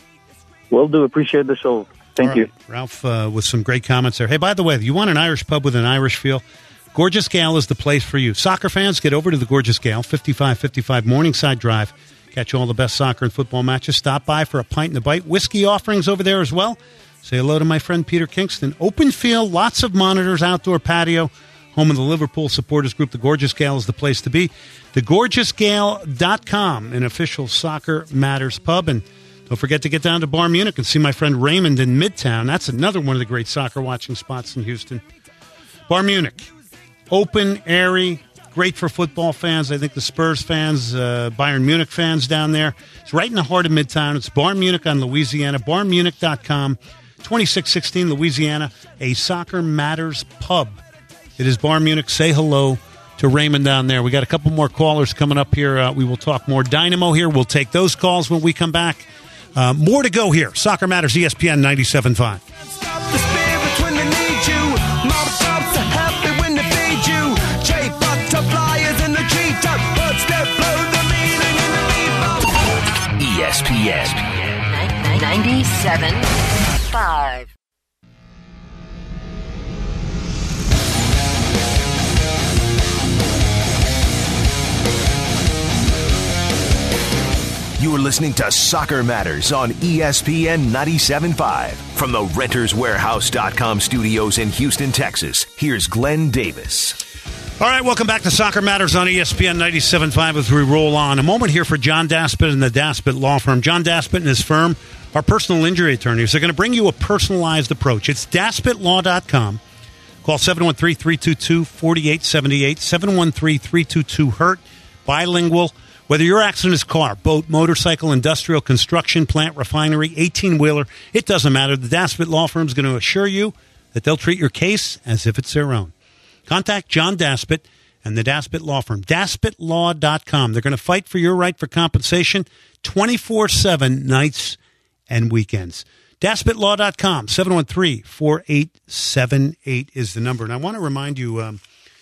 Will do. Appreciate the show. Thank right. you. Ralph uh, with some great comments there. Hey, by the way, if you want an Irish pub with an Irish feel, Gorgeous Gale is the place for you. Soccer fans, get over to the Gorgeous Gale, fifty-five fifty-five Morningside Drive. Catch all the best soccer and football matches. Stop by for a pint and a bite. Whiskey offerings over there as well. Say hello to my friend Peter Kingston. Open field, lots of monitors, outdoor patio. Home of the Liverpool supporters group. The Gorgeous Gale is the place to be. the gorgeous gale dot com, an official Soccer Matters pub. And don't forget to get down to Bar Munich and see my friend Raymond in Midtown. That's another one of the great soccer watching spots in Houston. Bar Munich. Open, airy, great for football fans. I think the Spurs fans, uh, Bayern Munich fans down there. It's right in the heart of Midtown. It's Bar Munich on Louisiana. bar munich dot com, twenty-six sixteen Louisiana, a Soccer Matters pub. It is Bar Munich. Say hello to Raymond down there. We got a couple more callers coming up here. Uh, we will talk more Dynamo here. We'll take those calls when we come back. Uh, more to go here. Soccer Matters, E S P N ninety-seven point five. E S P N ninety-seven point five. You are listening to Soccer Matters on E S P N ninety-seven point five. From the Renters Warehouse dot com studios in Houston, Texas, here's Glenn Davis. All right, welcome back to Soccer Matters on E S P N ninety-seven point five as we roll on. A moment here for John Daspit and the Daspit Law Firm. John Daspit and his firm are personal injury attorneys. They're going to bring you a personalized approach. It's daspit law dot com. Call seven one three, three two two, four eight seven eight, seven one three, three two two, hurt. Bilingual. Whether your accident is car, boat, motorcycle, industrial, construction, plant, refinery, eighteen-wheeler, it doesn't matter. The Daspit Law Firm is going to assure you that they'll treat your case as if it's their own. Contact John Daspit and the Daspit Law Firm. daspit law dot com. They're going to fight for your right for compensation twenty-four seven, nights and weekends. daspit law dot com, seven one three, four eight seven eight is the number. And I want to remind you, um,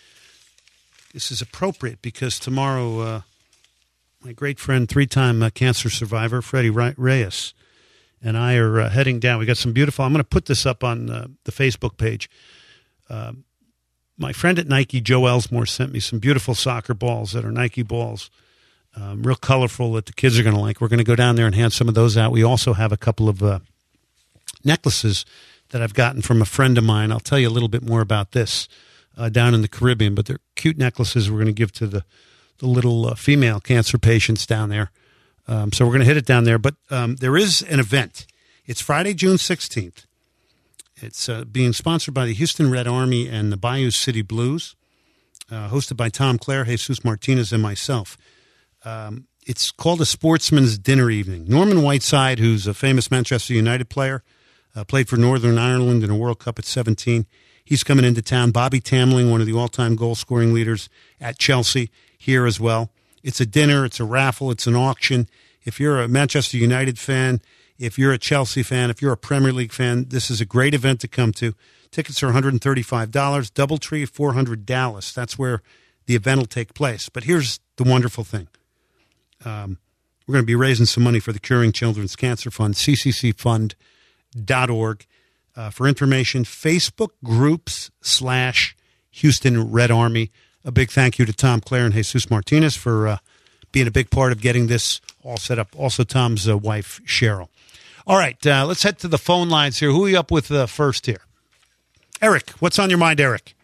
this is appropriate because tomorrow... Uh, my great friend, three-time uh, cancer survivor, Freddie Reyes, and I are uh, heading down. We got some beautiful... I'm going to put this up on uh, the Facebook page. Uh, my friend at Nike, Joe Elsmore, sent me some beautiful soccer balls that are Nike balls, um, real colorful that the kids are going to like. We're going to go down there and hand some of those out. We also have a couple of uh, necklaces that I've gotten from a friend of mine. I'll tell you a little bit more about this uh, down in the Caribbean, but they're cute necklaces we're going to give to the the little uh, female cancer patients down there. Um, so we're going to hit it down there. But um, there is an event. It's Friday, June sixteenth. It's uh, being sponsored by the Houston Red Army and the Bayou City Blues, uh, hosted by Tom Clare, Jesus Martinez, and myself. Um, it's called a Sportsman's Dinner Evening. Norman Whiteside, who's a famous Manchester United player, uh, played for Northern Ireland in a World Cup at seventeen. He's coming into town. Bobby Tamling, one of the all-time goal-scoring leaders at Chelsea, here as well. It's a dinner. It's a raffle. It's an auction. If you're a Manchester United fan, if you're a Chelsea fan, if you're a Premier League fan, this is a great event to come to. Tickets are one hundred thirty-five dollars. Doubletree, four hundred dollars Dallas. That's where the event will take place. But here's the wonderful thing. Um, we're going to be raising some money for the Curing Children's Cancer Fund, c c c fund dot org. Uh, for information, Facebook groups slash Houston Red Army. A big thank you to Tom Clare and Jesus Martinez for uh, being a big part of getting this all set up. Also, Tom's uh, wife, Cheryl. All right, uh, let's head to the phone lines here. Who are you up with uh, first here? Eric, what's on your mind, Eric?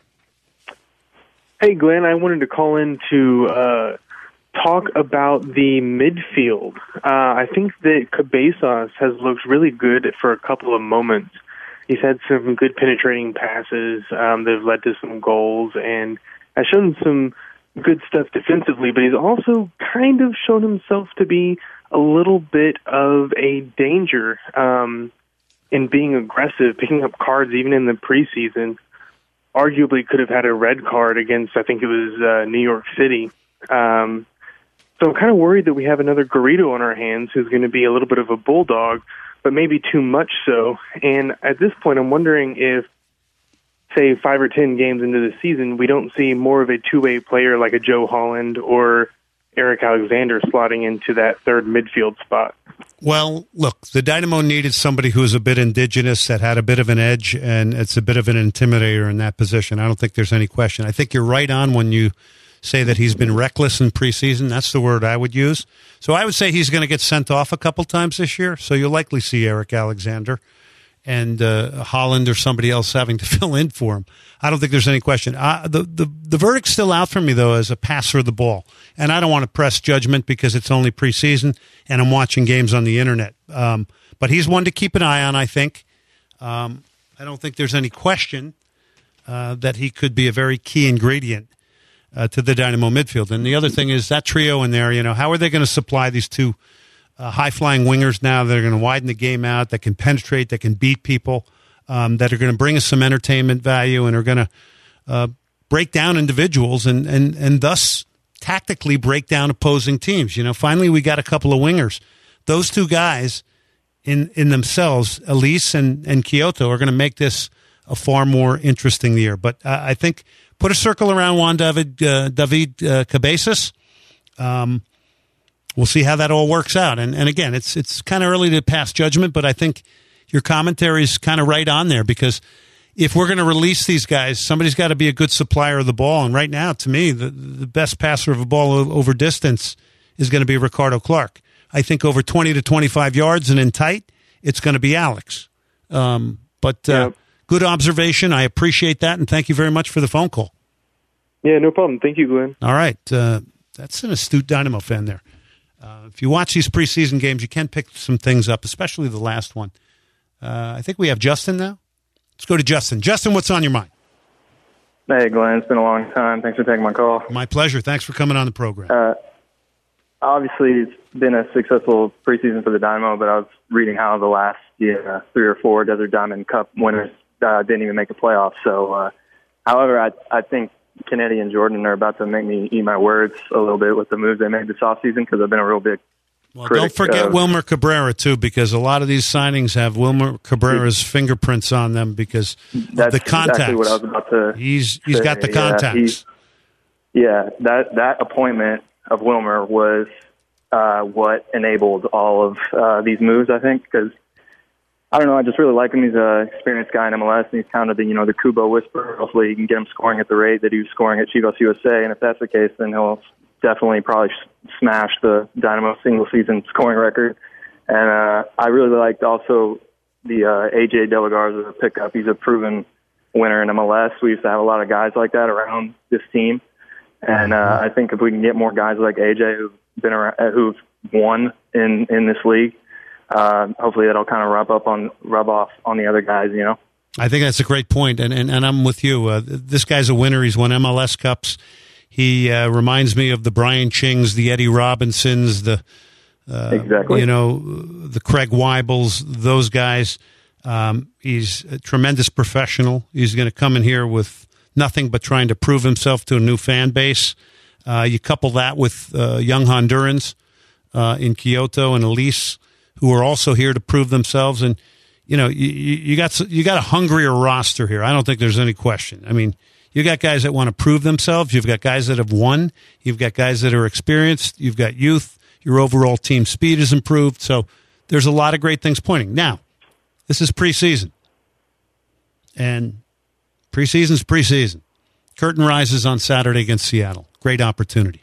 Hey, Glenn, I wanted to call in to uh, talk about the midfield. Uh, I think that Cabezas has looked really good for a couple of moments. He's had some good penetrating passes um, that have led to some goals and has shown some good stuff defensively, but he's also kind of shown himself to be a little bit of a danger um, in being aggressive, picking up cards even in the preseason. Arguably could have had a red card against, I think it was uh, New York City. Um, so I'm kind of worried that we have another Garrido on our hands who's going to be a little bit of a bulldog, but maybe too much so. And at this point, I'm wondering if, say, five or ten games into the season, we don't see more of a two-way player like a Joe Holland or Eric Alexander slotting into that third midfield spot. Well, look, the Dynamo needed somebody who was a bit indigenous, that had a bit of an edge, and it's a bit of an intimidator in that position. I don't think there's any question. I think you're right on when you say that he's been reckless in preseason. That's the word I would use. So I would say he's going to get sent off a couple times this year, so you'll likely see Eric Alexander and uh, Holland or somebody else having to fill in for him. I don't think there's any question. Uh, the, the, the verdict's still out for me, though, as a passer of the ball. And I don't want to press judgment because it's only preseason and I'm watching games on the internet. Um, but he's one to keep an eye on, I think. Um, I don't think there's any question uh, that he could be a very key ingredient uh, to the Dynamo midfield. And the other thing is that trio in there, you know, how are they going to supply these two uh, high-flying wingers now that are going to widen the game out, that can penetrate, that can beat people, um, that are going to bring us some entertainment value and are going to uh, break down individuals and, and, and thus tactically break down opposing teams. You know, finally we got a couple of wingers. Those two guys in in themselves, Elise and, and Kyoto, are going to make this a far more interesting year. But uh, I think put a circle around Juan David, uh, David uh, Cabezas. Um, we'll see how that all works out. And and again, it's it's kind of early to pass judgment, but I think your commentary is kind of right on there, because if we're going to release these guys, somebody's got to be a good supplier of the ball. And right now, to me, the, the best passer of a ball over distance is going to be Ricardo Clark. I think over twenty to twenty-five yards and in tight, it's going to be Alex. Um, but uh, yeah. Good observation. I appreciate that, and thank you very much for the phone call. Yeah, no problem. Thank you, Glenn. All right. Uh, that's an astute Dynamo fan there. Uh, if you watch these preseason games, you can pick some things up, especially the last one. Uh, I think we have Justin now. Let's go to Justin. Justin, what's on your mind? Hey, Glenn. It's been a long time. Thanks for taking my call. My pleasure. Thanks for coming on the program. Uh, obviously, it's been a successful preseason for the Dynamo, but I was reading how the last yeah, three or four Desert Diamond Cup winners uh, didn't even make a playoff. So, uh, however, I, I think Kennedy and Jordan are about to make me eat my words a little bit with the moves they made this offseason, because I've been a real big Well, don't forget of, Wilmer Cabrera, too, because a lot of these signings have Wilmer Cabrera's fingerprints on them because that's of the contacts. Exactly what I was about to he's he's say. got the Yeah, contacts. he, yeah, that, that appointment of Wilmer was uh, what enabled all of uh, these moves, I think, because, I don't know, I just really like him. He's an experienced guy in M L S, and he's kind of the, you know, the Kubo whisperer. Hopefully he can get him scoring at the rate that he was scoring at Chivas U S A, and if that's the case, then he'll definitely probably smash the Dynamo single-season scoring record. And uh, I really liked also the uh, A J De La Garza pickup. He's a proven winner in M L S. We used to have a lot of guys like that around this team. And uh, I think if we can get more guys like A J who've been around, who've won in, in this league, uh, hopefully that'll kind of rub up on rub off on the other guys, you know. I think that's a great point, and and, and I'm with you. Uh, this guy's a winner. He's won M L S Cups. He uh, reminds me of the Brian Chings, the Eddie Robinsons, the uh, exactly. you know, the Craig Weibels, those guys. Um, he's a tremendous professional. He's going to come in here with nothing but trying to prove himself to a new fan base. Uh, you couple that with uh, young Hondurans uh, in Kyoto and Elise, who are also here to prove themselves. And, you know, you, you got you got a hungrier roster here. I don't think there's any question. I mean, you got guys that want to prove themselves. You've got guys that have won. You've got guys that are experienced. You've got youth. Your overall team speed has improved. So there's a lot of great things pointing. Now, this is preseason. And preseason's preseason. Curtain rises on Saturday against Seattle. Great opportunity.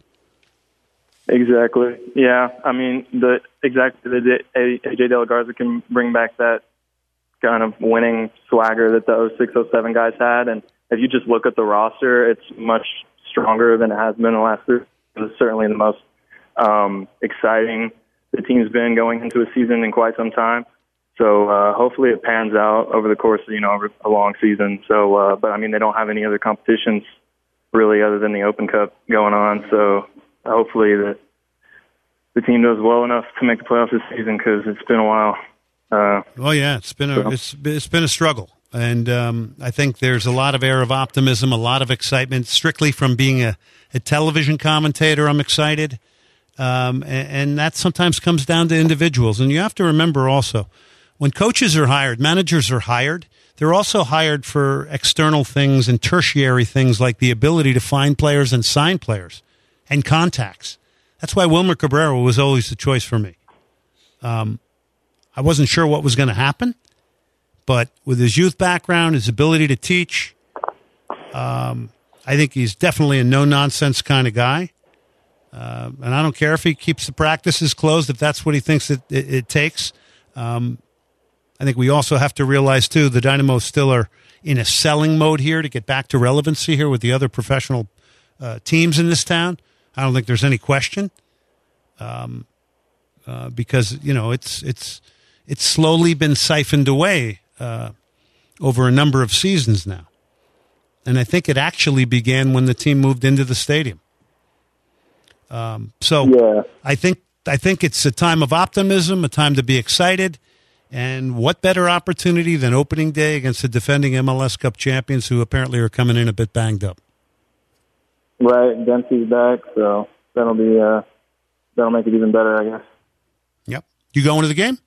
Exactly. Yeah. I mean, the exactly the A J De La Garza can bring back that kind of winning swagger that the oh six oh seven guys had. And if you just look at the roster, it's much stronger than it has been in the last three. It's certainly the most um, exciting the team's been going into a season in quite some time. So uh, hopefully it pans out over the course of, you know, over a long season. So, uh, but I mean, they don't have any other competitions really other than the Open Cup going on. So hopefully that the team does well enough to make the playoffs this season, because it's been a while. Uh, oh yeah, it's been a so. it's it's been a struggle, and um, I think there's a lot of air of optimism, a lot of excitement. Strictly from being a, a television commentator, I'm excited, um, and, and that sometimes comes down to individuals. And you have to remember also, when coaches are hired, managers are hired, they're also hired for external things and tertiary things like the ability to find players and sign players and contacts. That's why Wilmer Cabrera was always the choice for me. Um, I wasn't sure what was going to happen, but with his youth background, his ability to teach, um, I think he's definitely a no-nonsense kind of guy. Uh, and I don't care if he keeps the practices closed, if that's what he thinks it, it, it takes. Um, I think we also have to realize, too, the Dynamo still are in a selling mode here to get back to relevancy here with the other professional uh, teams in this town. I don't think there's any question, um, uh, because, you know, it's it's it's slowly been siphoned away uh, over a number of seasons now. And I think it actually began when the team moved into the stadium. Um, so yeah. I think I think it's a time of optimism, a time to be excited. And what better opportunity than opening day against the defending M L S Cup champions, who apparently are coming in a bit banged up. Right, Dempsey's back, so that'll be uh, that'll make it even better, I guess. Yep. You going to the game?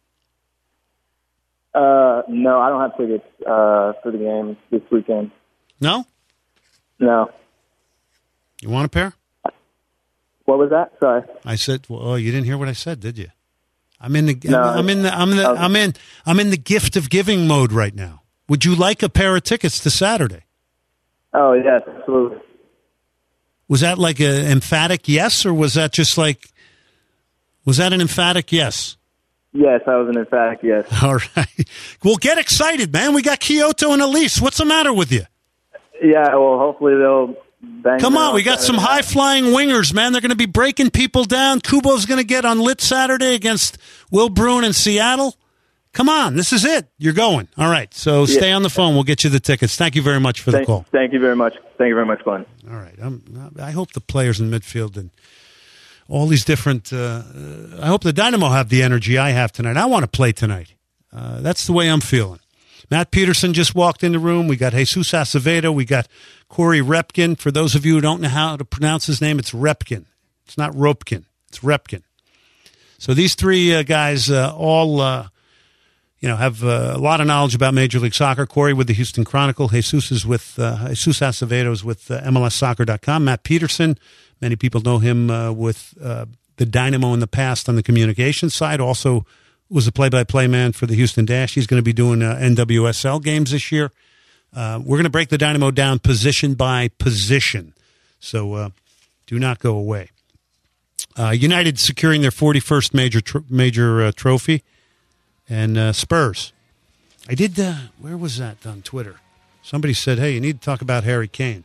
Uh, no, I don't have tickets uh, for the game this weekend. No? No. You want a pair? What was that? Sorry. I said, well, oh, you didn't hear what I said, did you? I'm in the No, I'm in the I'm in the, okay. I'm in I'm in the gift of giving mode right now. Would you like a pair of tickets to Saturday? Oh yes, absolutely. Was that like an emphatic yes, or was that just like, was that an emphatic yes? Yes, that was an emphatic yes. All right. Well, get excited, man. We got Kyoto and Elise. What's the matter with you? Yeah, well, hopefully they'll bang. Come it on, out we got some Saturday night. high-flying wingers, man. They're going to be breaking people down. Kubo's going to get on lit Saturday against Will Bruin in Seattle. Come on, this is it. You're going. All right, so Yeah. stay on the phone. We'll get you the tickets. Thank you very much for the Thank, call. thank you very much. Thank you very much, Glenn. All right. I'm, I hope the players in midfield and all these different uh, – I hope the Dynamo have the energy I have tonight. I want to play tonight. Uh, that's the way I'm feeling. Matt Peterson just walked in the room. We got Jesus Acevedo. We got Corey Repkin. For those of you who don't know how to pronounce his name, it's Repkin. It's not Ropkin. It's Repkin. So these three uh, guys uh, all uh, – you know, have uh, a lot of knowledge about Major League Soccer. Corey with the Houston Chronicle. Jesus is with uh, Jesus Acevedo is with uh, M L S soccer dot com. Matt Peterson, many people know him uh, with uh, the Dynamo in the past on the communications side. Also was a play-by-play man for the Houston Dash. He's going to be doing uh, N W S L games this year. Uh, we're going to break the Dynamo down position by position. So uh, do not go away. Uh, United securing their forty-first major tr- major uh, trophy. And uh, Spurs. I did, uh, where was that on Twitter? Somebody said, hey, you need to talk about Harry Kane.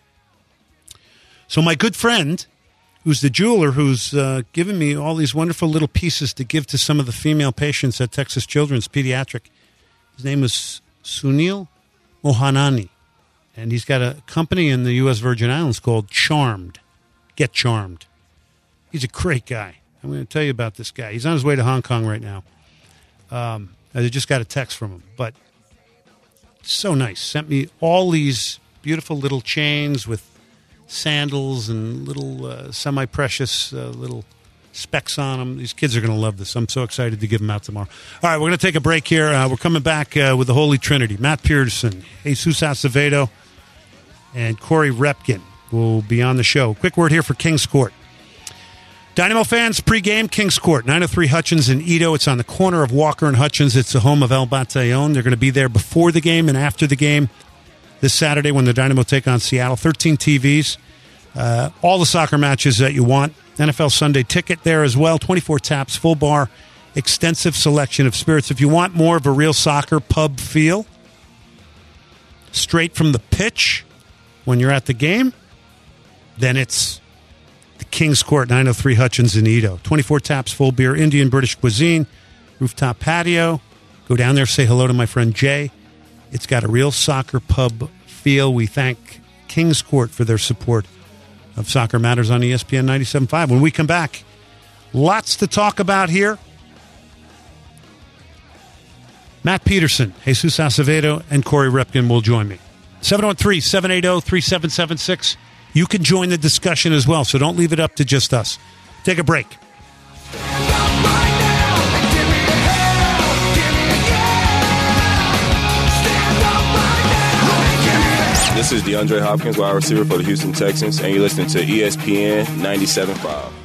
So my good friend, who's the jeweler, who's uh, given me all these wonderful little pieces to give to some of the female patients at Texas Children's Pediatric, his name is Sunil Mohanani. And he's got a company in the U S Virgin Islands called Charmed. Get Charmed. He's a great guy. I'm going to tell you about this guy. He's on his way to Hong Kong right now. Um, I just got a text from him, but so nice. Sent me all these beautiful little chains with sandals and little uh, semi-precious uh, little specs on them. These kids are going to love this. I'm so excited to give them out tomorrow. All right, we're going to take a break here. Uh, we're coming back uh, with the Holy Trinity. Matt Peterson, Jesus Acevedo, and Corey Repkin will be on the show. Quick word here for Kings Court. Dynamo fans, pregame, Kings Court, nine oh three Hutchins in Edo. It's on the corner of Walker and Hutchins. It's the home of El Batallon. They're going to be there before the game and after the game this Saturday when the Dynamo take on Seattle. thirteen T Vs, uh, all the soccer matches that you want. N F L Sunday ticket there as well. twenty-four taps, full bar, extensive selection of spirits. If you want more of a real soccer pub feel, straight from the pitch when you're at the game, then it's the Kings Court, nine oh three Hutchins in Edo. twenty-four taps, full beer, Indian British cuisine, rooftop patio. Go down there, say hello to my friend Jay. It's got a real soccer pub feel. We thank Kings Court for their support of Soccer Matters on E S P N ninety-seven point five. When we come back, lots to talk about here. Matt Peterson, Jesus Acevedo, and Corey Repkin will join me. seven one three, seven eight zero, three seven seven six. You can join the discussion as well, so don't leave it up to just us. Take a break. This is DeAndre Hopkins, wide receiver for the Houston Texans, and you're listening to E S P N ninety-seven point five.